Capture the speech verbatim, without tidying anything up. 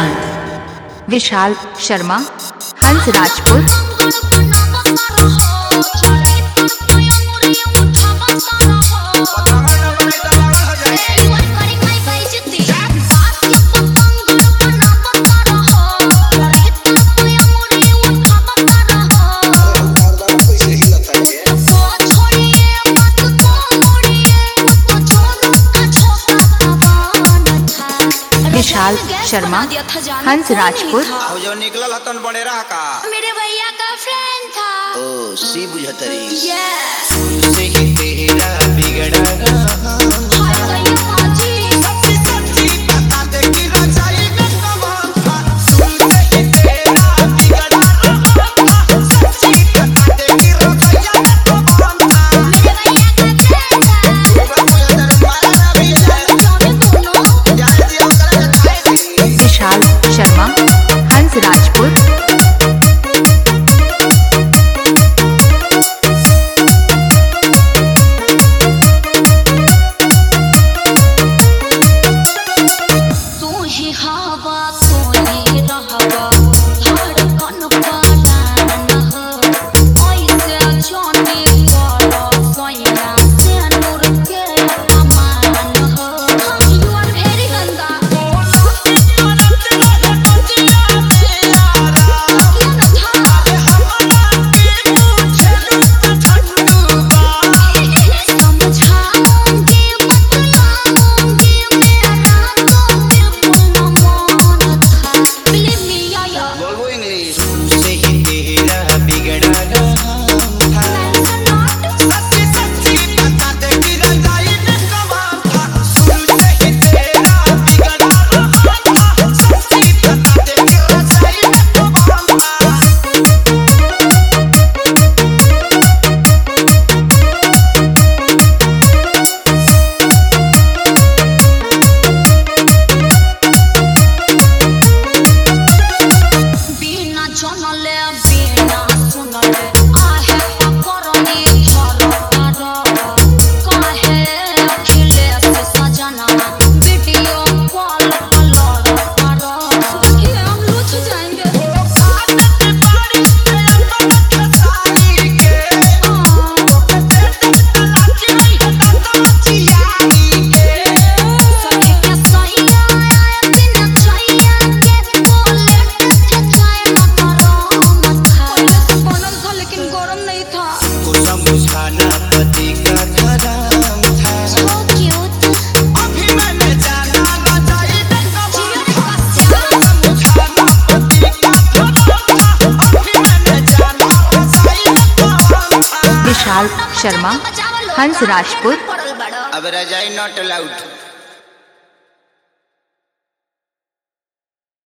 विशाल शर्मा, हंस राजपूत। विशाल शर्मा, हंस राजपूत। जो निकलल हतन बड़े रहा का मेरे भैया का फ्रेंड था। ओ सी बुझतरी यस से ही तेरा बिगड़ा हाय भैया माजी सच्ची सच्ची बता दे कि रजाई में कमाल था से ही तेरा बिगड़ा सच्ची बता दे कि रजाई में कमाल था मेरे भैया का फ्रेंड था। मारा भी है जाने दोनों जाए दिया कर जाए विशाल शर्मा, हंस राजपूत। तू ही हवा तू ही रहवा धड़कन पाना न हो ऐसे जाने वाला सोया से नूर के अमान हो। यू आर वेरी गंदा समझाऊंगी बतलाऊंगी मेरा तो बिल्कुल न मन था। Believe me याया बोलबो इंग्लिश से ही तेरा बिगड़ा सच्ची सच्ची बता दे कि रजाई में कमाल था शुरू से ही तेरा बिगड़ा सच्ची बता दे कि रजाई में कमाल था बिना जानले बिना सुनले आहे करनी झलकार काहे खिले से सजना वीडियो कॉल कलर कर देखिए हम लूट जाएंगे। साथ में बारिश में अंदर सारी के ओके ते तलाची है तलाची के सखी के सैया आए दिन चाहिए के बोले थे चाय मकरो मत खा बनल था लेकिन गरम नहीं था। को समझाना पति का धर्म था So cute अभी मैंने जाना रजाई में कमाल था समझाना पति का धर्म था अभी मैंने जाना रजाई में कमाल था विशाल शर्मा, हंस राजपूत। अब रजाई नॉट अलाउड।